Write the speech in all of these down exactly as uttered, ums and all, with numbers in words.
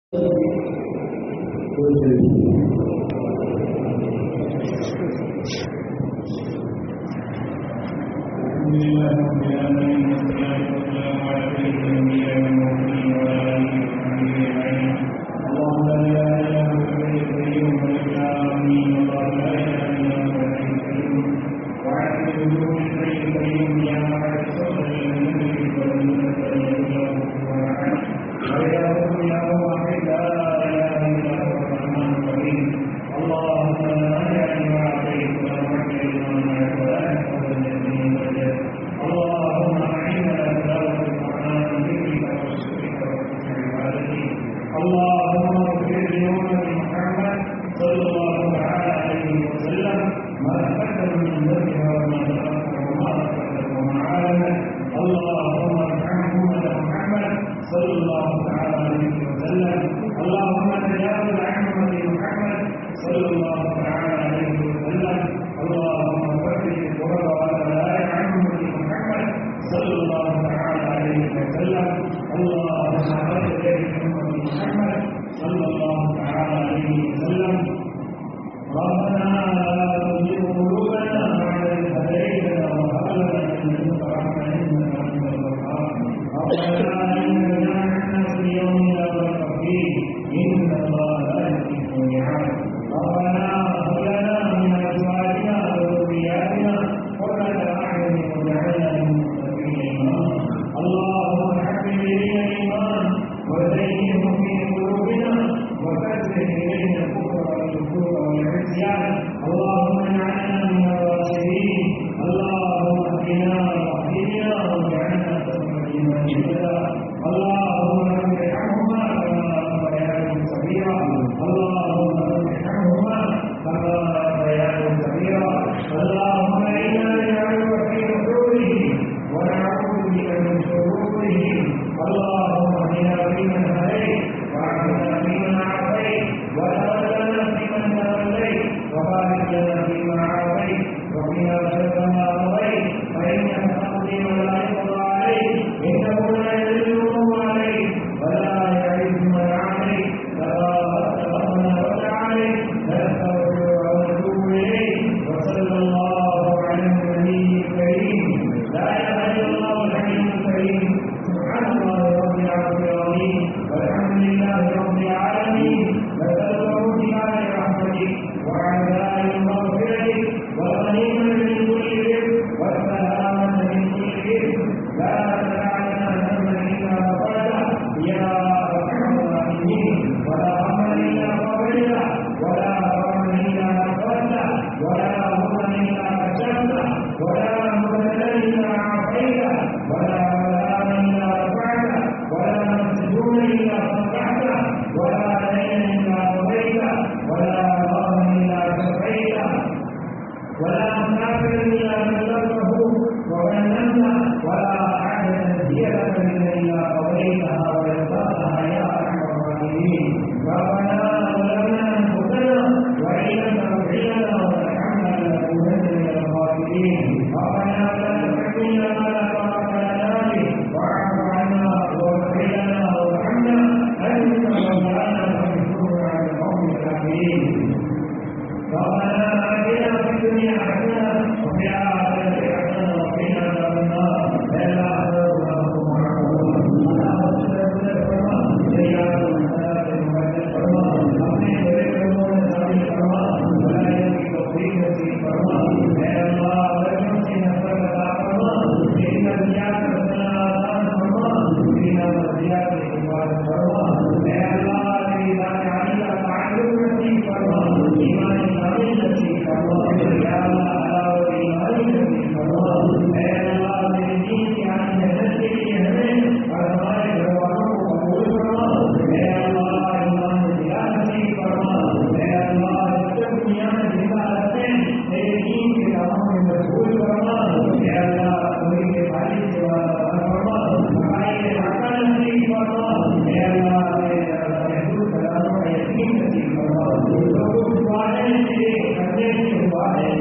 Thank you.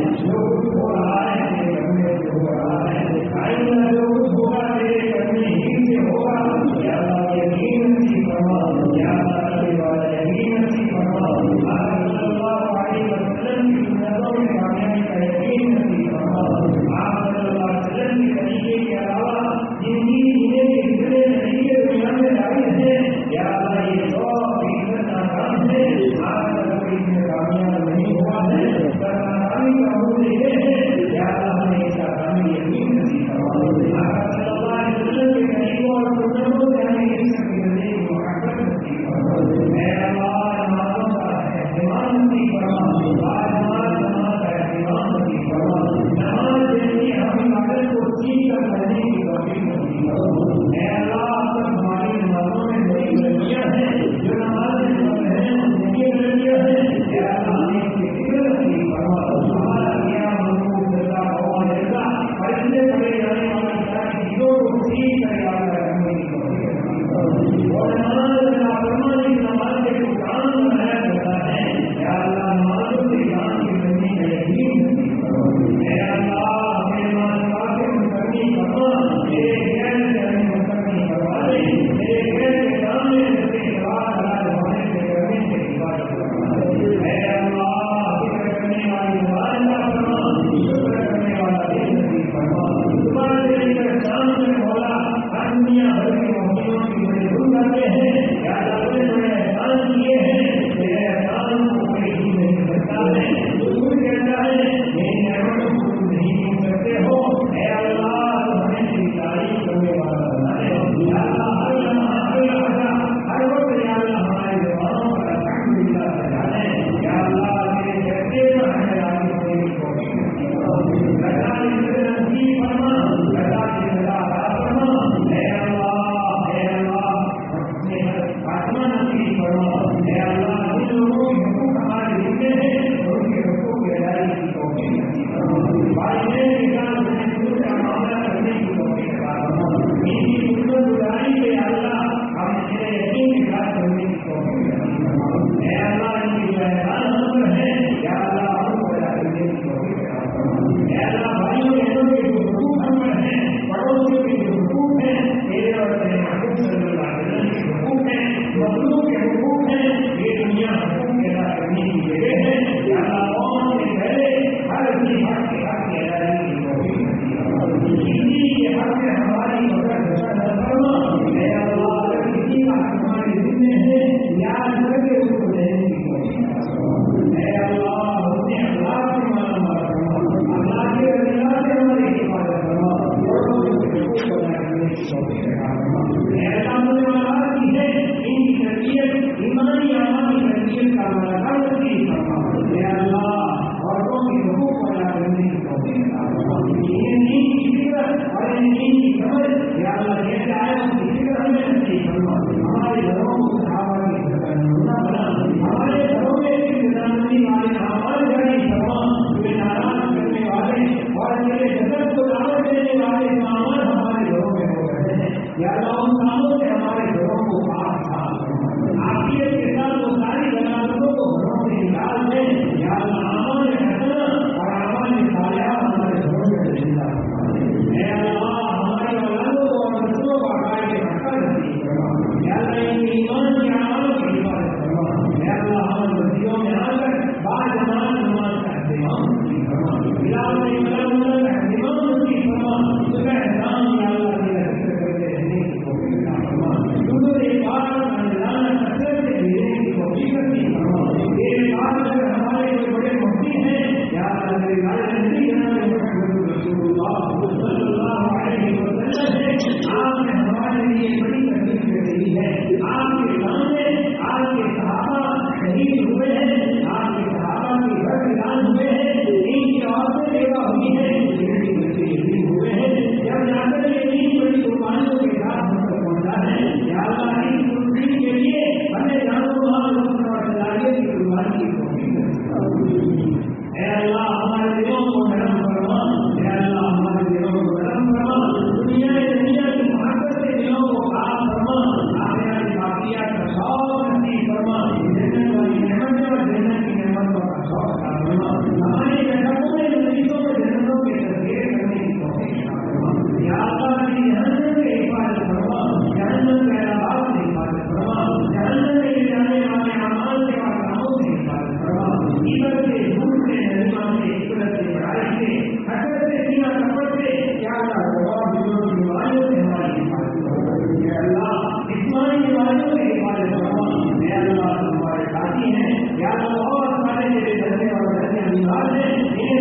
کامیاب نہیں ہوا ہے، کامیابی کا وہ یہ ہے کہ اللہ نے اس کا کامل یقین نصیب فرمایا۔ آقا صلی اللہ علیہ وسلم کے طریقوں اور سنتوں سے ہمیں اس کی زندگی محبت نصیب فرمایا۔ اے اللہ نمازوں کا اہتمام نصیب فرما، آج نماز نماز کا اہتمام نصیب فرما، نماز جیسی ہم عبادت کو سیکھ کر کرنے کی توفیق نصیب فرما۔ اے اللہ اب تک ہماری نمازوں میں بڑی غلطیاں ہیں، جو نمازیں پڑھ رہے ہیں ان کی غلطیاں ہیں، اے اللہ ہمیں اس کی فکر نصیب فرما۔ ہمارا قیام رکوع سجدہ قیام جلسہ اور اس سے پڑھے جانے والی ساری چیزوں کو سیکھ کر یاد رکھنے کی توفیق نصیب فرما۔ اور نماز نافرمانی کی نماز کے جو کام بنایا جاتا ہے، اے اللہ نمازوں سے جان کی بننے کا یقین نصیب فرما۔ اے اللہ ہمیں نماز پاک سے مستغنی فرما، میرے غیر سے ہمیں مستغنی فرما دے، میرے غیر کے سامنے رکھتے سوال حلال ہونے سے کرنے سے حفاظت فرما دے۔ اے اللہ ذکر کرنے والی زبان کا فرما، شکر کرنے والا دل نصیب فرما۔ زبان سے لے کر شام میں مولا ہر دنیا بھر کے مومنوں کی بڑی دھن کرتے ہیں، یا اللہ نے بڑے احسان کیے ہیں، تیرے احسان کو کوئی ہی نہیں کرتا ہے، تو تو کہتا ہے میری نعمتوں کو تم نہیں چھو سکتے ہو۔ اے اللہ ہمیں تیری تعریف کرنے والا بنا دے، یا اللہ ہر لمحہ ہر لحظہ ہر وقت یا اللہ ہماری زبانوں پر الحمدللہ سجا دے، یا اللہ تیرے کہتے پر ہمیں راضی ہونے کی توفیق نصیب فرما، رضا کی رضا نصیب فرما، رضا کی رضا عطا فرما۔ اے اللہ اے اللہ اپنے خاتمہ نصیب فرما۔ اے اللہ جن لوگوں کے حقوق ہمارے ذمے ہیں ان کے حقوق کی ادائیگی کی توفیق نصیب فرما، والدین کے ساتھ محدود کا معاملہ کرنے کی توفیق عطا فرما، ان کی خدمت گزاری سے اللہ ہم تیرے یقین کے ساتھ کرنے کی توفیق نصیب فرما۔ اے اللہ ان کی جو احسان ہم پر ہے، یا اللہ ہم کو ادا کرنے کی توفیق عطا فرما۔ اے اللہ بھائیوں بہنوں کے جو حقوق ہم پر ہیں، پڑوسیوں کے جو حقوق ہیں، تیرے اور تیرے محبوب صلی اللہ علیہ وسلم کے حقوق ہیں، مظلوم کے حقوق ہیں، یہ دنیا حقوق کے ادا کرنے کی جگہ ہے، یا اللہ قوم سے پہلے ہر ذی حق کے حق کی ادائیگی کی توفیق نصیب فرما۔ کسی کے حق میں ہماری مدد نہ فرما، اے اللہ اگر کسی کا حق ہمارے ذمے ہے یاد کر کے اس کو دینے کی کوشش کرنا۔ اے اللہ اپنے اخلاق سے ہمارا مدد فرما، اخلاق کے رضا سے ہماری حفاظت فرما، اور اس کے حقوق کو ادا کرنے کی توفیق عطا فرما۔ اے اللہ مجھے معلومات کی ہے ان کی تربیت ایمانی اعمال کی تربیت کا مدد نصیب فرما۔ اے اللہ عورتوں کے حقوق کو ادا کرنے کی توفیق عطا فرما، انہیں دین کی فکر اور انہیں دین کی سمجھ یا اللہ جیسے آئے ان کی فکر ہمیں نصیب فرما۔ ہمارے گھروں کو صحابہ کی نمونہ بنا، ہمارے گھروں میں نظامتی والے اعمال جاری فرما، تمہیں ناراض کرنے والے اور تیرے جسد کو دعوت دینے والے اعمال ہمارے گھروں میں ہو رہے ہیں، یا اللہ ان کاموں سے ہمارے گھروں کو پاک صاف فرما۔ عافیت کے ساتھ وہ ساری غلاظتوں کو گھروں سے نکال دیں، یا اللہ اعمال حسنہ اور اعمال صالحہ ہمارے گھروں میں زندہ فرما۔ اے اللہ ہمارے اولادوں کو اور بچوں کو عقائد حق نصیب فرما، یا اللہ ان کے ایمان کے اعمال کی حفاظت فرما۔ اے اللہ ہم مسجدوں میں آ کر باجماعت نماز کا اہتمام نصیب فرما، بلال نے کلام اللہ کا اہتمام نصیب فرما، صبح احسان یا اللہ تیرا ذکر کرتے رہنے کی توفیق عطا فرما، درود پاک رمضان کثرت سے بھیجنے کی توفیق نصیب فرما۔ تیرے پاس اگر ہمارے جو بڑے مفتی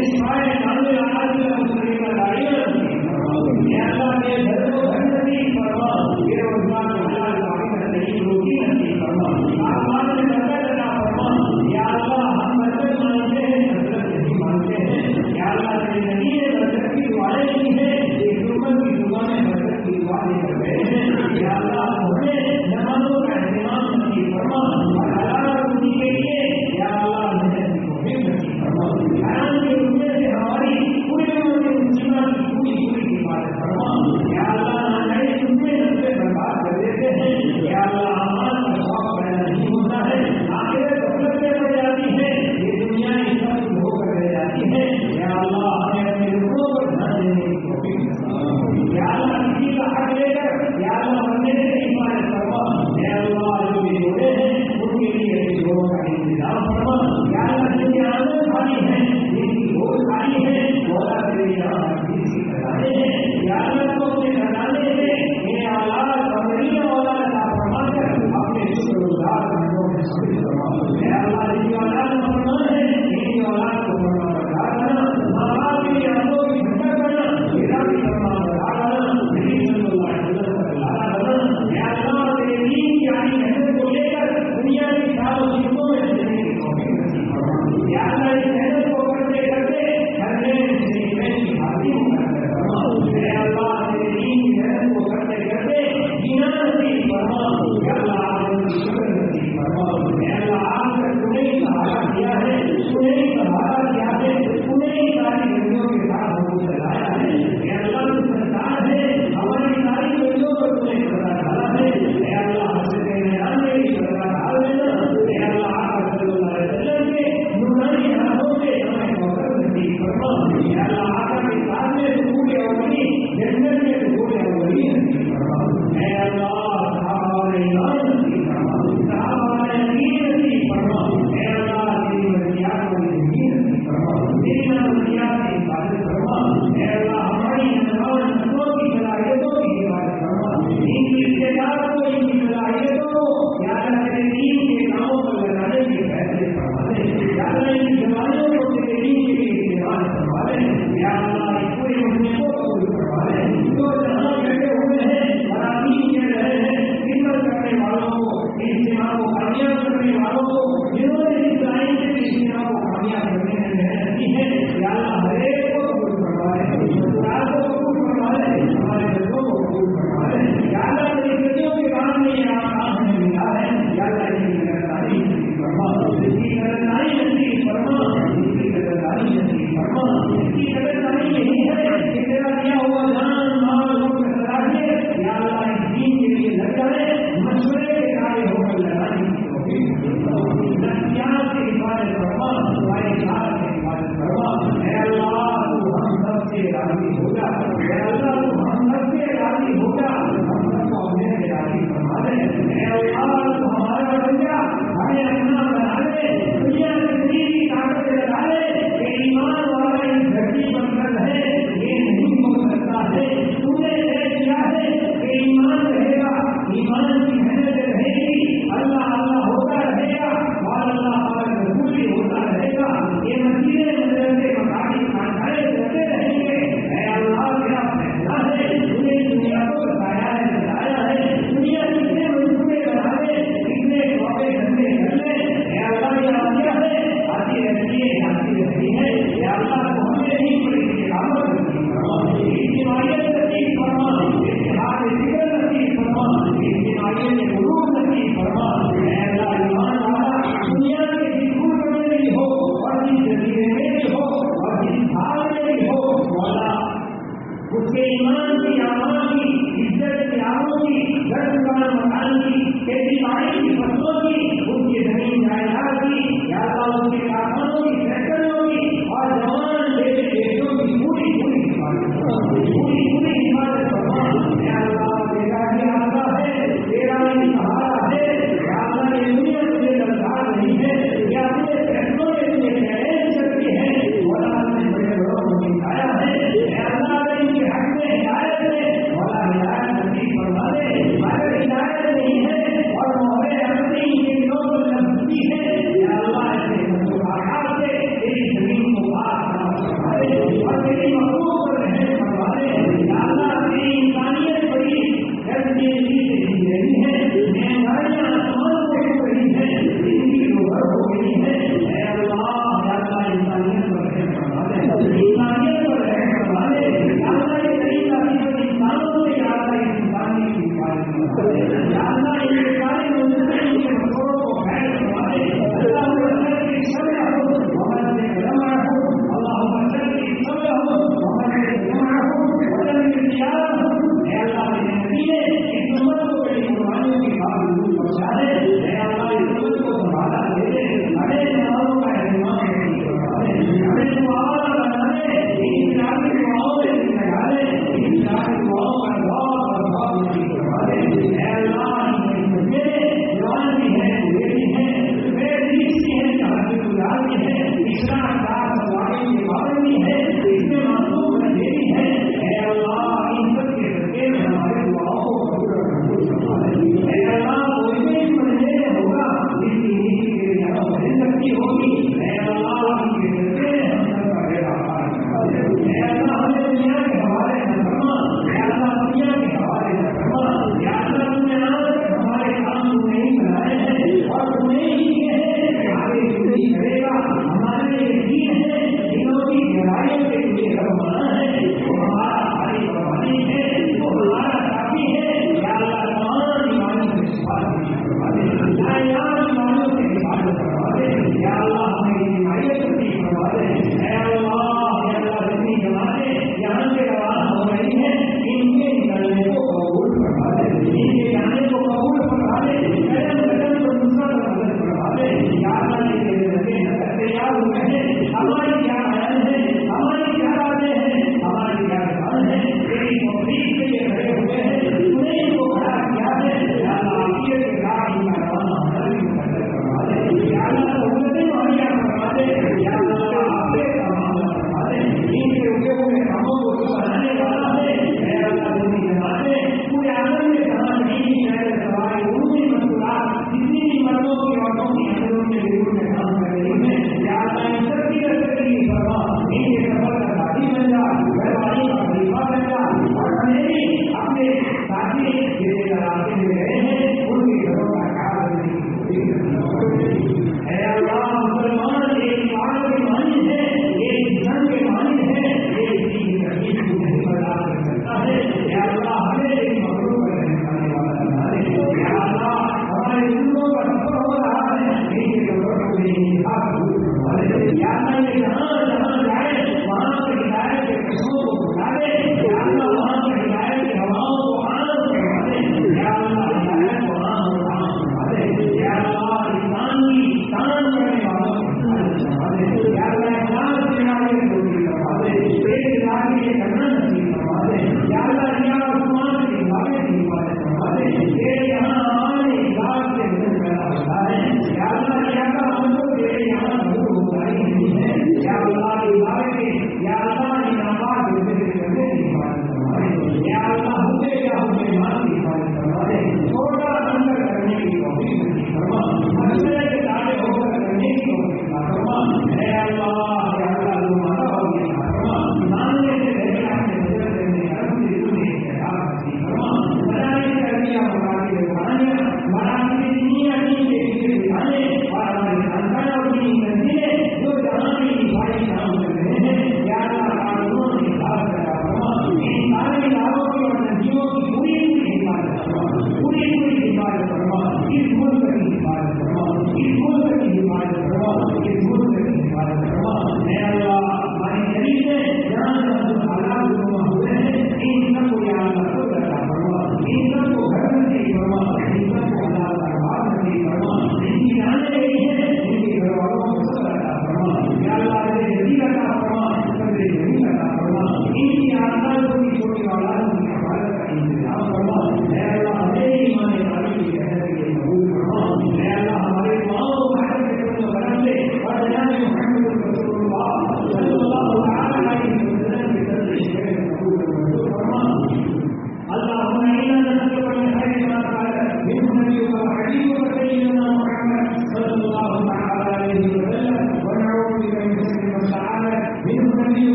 سوائے کامل آج مسلم کا داریاں یا اللہ کے گھر کو گھر نصیب فرما بے روزگار کو حلال کمائی نصیب روزی نصیب فرما آسمان میں برکت عطا فرما یا اللہ ہم برکت مانگتے ہیں حضرت نہیں مانگتے ہیں یا اللہ تیرے نبی نے برکت کی دعائیں کی ہیں ایک دشمن کی دعا میں برکت کی دعائیں کر رہے ہیں یا اللہ ہمیں نمازوں کا اہتمام نصیب فرما اور حلال روزی کے لیے یا اللہ محنت کو بھی نصیب فرما حرام کے روزے سے ہماری پوری عمر کے مسلمان کی پوری پوری حفاظت فرما یا اللہ نئے روزے رستے برباد کر دیتے ہیں یا اللہ امان کا خواب پیدا نہیں ہوتا ہے آخرت غفلت میں پڑ جاتی ہے یہ دنیا اس وقت ہو کر رہ جاتی ہے یا اللہ ہمیں اپنے لوگوں پر دھیان دینے کی توفیق فرما یا اللہ کسی کا حق لے کر یا اللہ بندے سے حفاظت فرما یا اللہ جو بھی جوڑے ہیں ان کے لیے جوڑوں کا انتظام فرما یا اللہ جن کی آمدن خالی ہے جن کی بھوک خالی ہے مولا تیرے یہاں حدیث کی خزانے ہیں یا اللہ کو اپنے خزانے سے یہ اولاد امریہ اولاد عطا فرما کر اپنے شکر گزار بندوں میں شامل فرما یا اللہ جن کی اولاد مسلمان ہے ان کی اولاد کو فرما بردار کرنا ماں باپ کے لیے ہموں کی خدمت کرنا میرا بھی فرما بردار کرنا نبی صلی اللہ علیہ وسلم کا لالا کرنا یا اللہ تیرے دین کی آئی محنت کو لے کر دنیا کی ساروں چیزوں میں دینے کی توفیق نصیب فرما یا اللہ اس محنت کو کرتے کرتے ہر میں کی حاضری مقرر فرما اے اللہ تیرے دین کی محنت کو کرتے کرتے جینا نصیب فرما یا اللہ آپ کی شکر نصیب فرما اے اللہ آپ کا تمہیں ہی سہارا کیا ہے تمہیں ہی سہارا کیا ہے تمہیں ہی ساری گلیوں کے ساتھ ہم کو چلایا ہے اے اللہ تو سرکار ہے ہماری ساری گلیوں پر تمہیں سزا ڈالا ہے اے اللہ ہم سے کہنے آنے کی سزا ڈال دینا اے اللہ آپ صلی اللہ علیہ وسلم کے نورانی ہاتھوں سے ہمیں موقع نصیب فرما اے اللہ آپ کے ساتھ میں دخول اولی جنت میں دخول اولی نصیب فرما اے اللہ صحابہ نے ایمان نصیب فرما صحابہ نے یقین نصیب فرما اے اللہ تیری مرضیات کو یقین نصیب فرما تیری مرضیات کی حفاظت فرما اے اللہ ہماری نوجوان نسلوں کی صلاحیتوں کی حفاظت فرما ان کی استعداد کو ان کی صلاحیتوں کو یا اللہ تیرے دین کے کاموں پر لگانے کے فیصلے فرما دے یا اللہ ان جوانوں کو تیرے دین کے لیے استعمال فرما دے یا اللہ اس پورے مسئلے کو قبول فرما دے جو جہاں بیٹھے ہوئے ہیں مرامی کر رہے ہیں خدمت کرنے والوں کو اجتماع کو کامیاب کرنے والوں کو جنہوں نے اس لائن سے اجتماع کو کامیاب کرنے میں محنت کی ہے یا اللہ ہر ایک کو قبول فرما دے قرآن کو قبول فرما دے ہمارے بچوں کو قبول فرما دے یا اللہ میری بچوں کے کام میں یہ آپ ہمیں ملا ہے یا اللہ اس کی گرفتاری نصیب فرما اس کی گرفتاری نصیب فرما اس کی گرفتاری نصیب فرما اس کی گرفتاری یہی ہے کہ تیرا دیا ہوا جان مال وقت صلاحیت یا اللہ اس دین کے لیے لگ جائے مشورے کے کارے ہو کر لگانے کی توفیق نفسیات کی حفاظت فرما تمہاری ذات کی حفاظت فرما اے اللہ